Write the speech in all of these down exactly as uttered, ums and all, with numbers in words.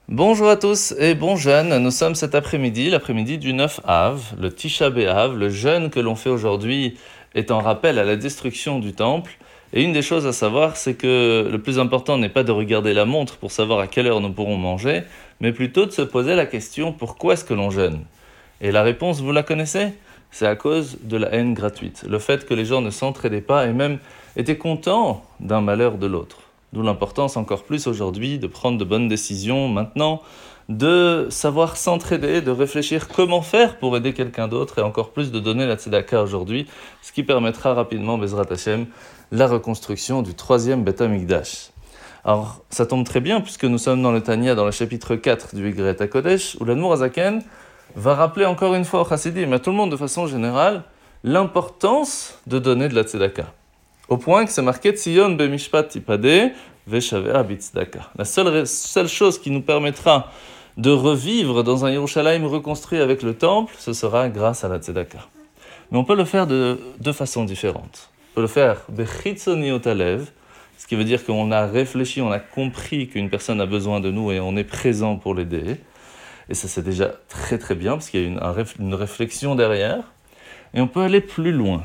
Bonjour à tous et bon jeûne, nous sommes cet après-midi, l'après-midi du neuf Av, le Tisha B'Av. Le jeûne que l'on fait aujourd'hui est en rappel à la destruction du temple. Et une des choses à savoir, c'est que le plus important n'est pas de regarder la montre pour savoir à quelle heure nous pourrons manger, mais plutôt de se poser la question pourquoi est-ce que l'on jeûne. Et la réponse, vous la connaissez ? C'est à cause de la haine gratuite, le fait que les gens ne s'entraidaient pas et même étaient contents d'un malheur de l'autre. D'où l'importance encore plus aujourd'hui de prendre de bonnes décisions maintenant, de savoir s'entraider, de réfléchir comment faire pour aider quelqu'un d'autre et encore plus de donner la tzedaka aujourd'hui, ce qui permettra rapidement, Bezrat Hashem, la reconstruction du troisième Beth Amikdash. Alors, ça tombe très bien puisque nous sommes dans le Tanya, dans le chapitre quatre du Igret HaKodesh, où l'Admour Hazaken va rappeler encore une fois au Chassidim, à tout le monde de façon générale, l'importance de donner de la tzedaka. Au point que c'est marqué Tzion bemishpat tipade veshavea bitzdaka. La seule, seule chose qui nous permettra de revivre dans un Yerushalayim reconstruit avec le temple, ce sera grâce à la tzedaka. Mais on peut le faire de deux façons différentes. On peut le faire bechitzoniot alev, ce qui veut dire qu'on a réfléchi, on a compris qu'une personne a besoin de nous et on est présent pour l'aider. Et ça c'est déjà très très bien parce qu'il y a une, un, une réflexion derrière. Et on peut aller plus loin.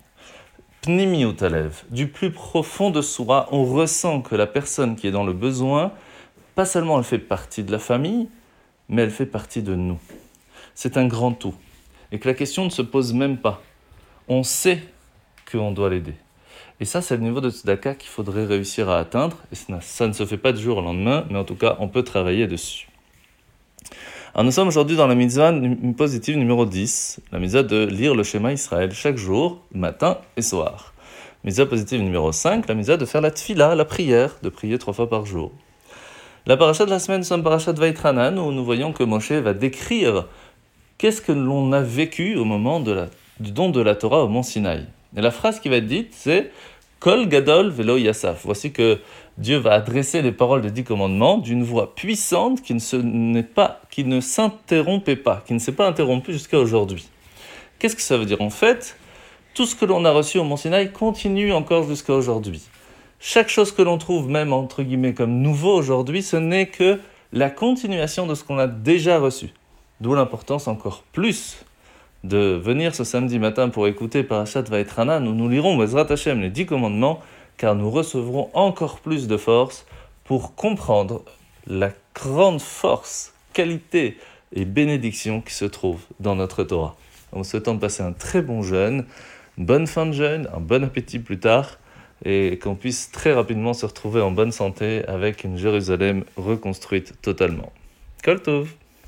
Pnimiut alev, du plus profond de soi, on ressent que la personne qui est dans le besoin, pas seulement elle fait partie de la famille, mais elle fait partie de nous. C'est un grand tout. Et que la question ne se pose même pas. On sait qu'on doit l'aider. Et ça, c'est le niveau de tzedaka qu'il faudrait réussir à atteindre. Et ça, ça ne se fait pas du jour au lendemain, mais en tout cas, on peut travailler dessus. Alors nous sommes aujourd'hui dans la mitzvah positive numéro dix, la mitzvah de lire le Shema Israël chaque jour, matin et soir. Mitzvah positive numéro cinq, la mitzvah de faire la tfila, la prière, de prier trois fois par jour. La paracha de la semaine, nous sommes paracha de Vaitranan, où nous voyons que Moshe va décrire qu'est-ce que l'on a vécu au moment de la, du don de la Torah au mont Sinaï. Et la phrase qui va être dite, c'est « Kol gadol velo yasaf ». Voici que Dieu va adresser les paroles des dix commandements d'une voix puissante qui ne, se, n'est pas, qui ne s'interrompait pas, qui ne s'est pas interrompue jusqu'à aujourd'hui. Qu'est-ce que ça veut dire ? En fait, tout ce que l'on a reçu au Mont Sinaï continue encore jusqu'à aujourd'hui. Chaque chose que l'on trouve, même entre guillemets comme nouveau aujourd'hui, ce n'est que la continuation de ce qu'on a déjà reçu. D'où l'importance encore plus de venir ce samedi matin pour écouter Parashat Vaitranan, où nous lirons Bezrat Hashem, les dix commandements, car nous recevrons encore plus de force pour comprendre la grande force, qualité et bénédiction qui se trouve dans notre Torah. En vous souhaitant de passer un très bon jeûne, une bonne fin de jeûne, un bon appétit plus tard, et qu'on puisse très rapidement se retrouver en bonne santé avec une Jérusalem reconstruite totalement. Kol Tov.